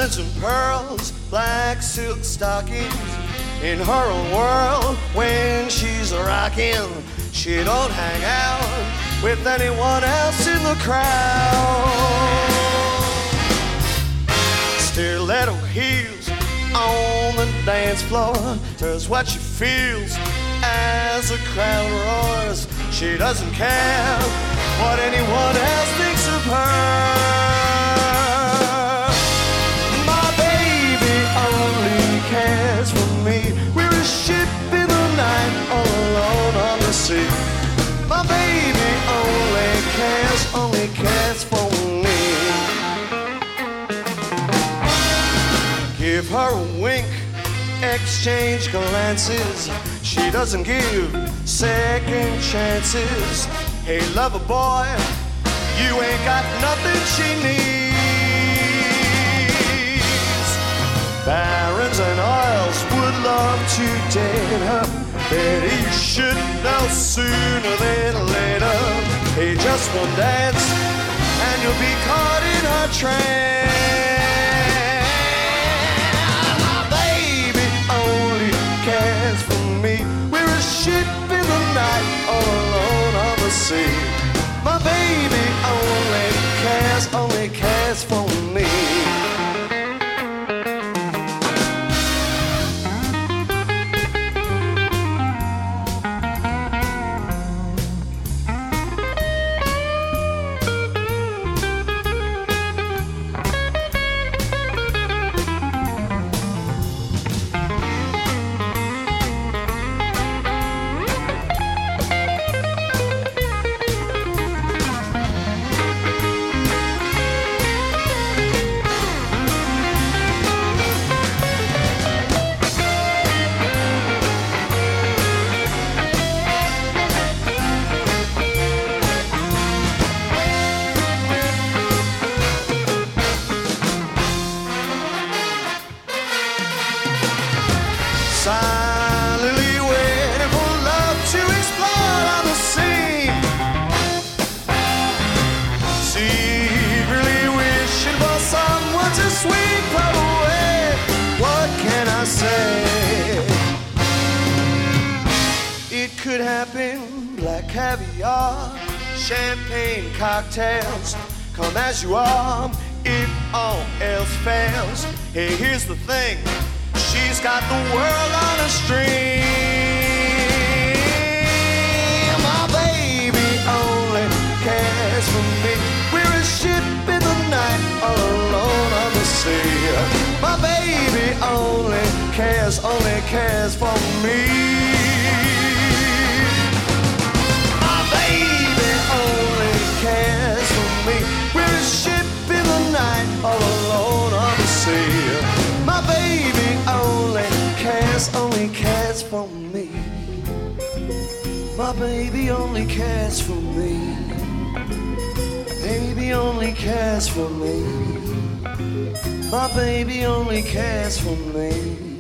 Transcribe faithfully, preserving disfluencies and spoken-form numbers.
diamonds and pearls, black silk stockings. In her own world, when she's rocking, she don't hang out with anyone else in the crowd. Stiletto heels on the dance floor does what she feels as the crowd roars. She doesn't care what anyone else thinks of her. My baby only cares for me. We're a ship in the night, all alone on the sea. My baby only cares, only cares for me. Give her a wink, exchange glances. She doesn't give second chances. Hey, lover boy, you ain't got nothing she needs. Barons and oils would love to date her. Betty, you should know sooner than later. Hey, just one dance and you'll be caught in her trance. My baby only cares for me. We're a ship in the night, all alone on the sea. My baby only cares, only cares for me. Silently waiting for love to explode on the scene. Secretly wishing for someone to sweep her away. What can I say? It could happen, black caviar, champagne cocktails. Come as you are, if all else fails. Hey, here's the thing, she's got the world on a string. My baby only cares for me. We're a ship in the night, all alone on the sea. My baby only cares, only cares for me. My baby only cares for me. We're a ship in the night, all alone on the sea. My baby only cares, only cares for me. My baby only cares for me. Baby only cares for me. My baby only cares for me.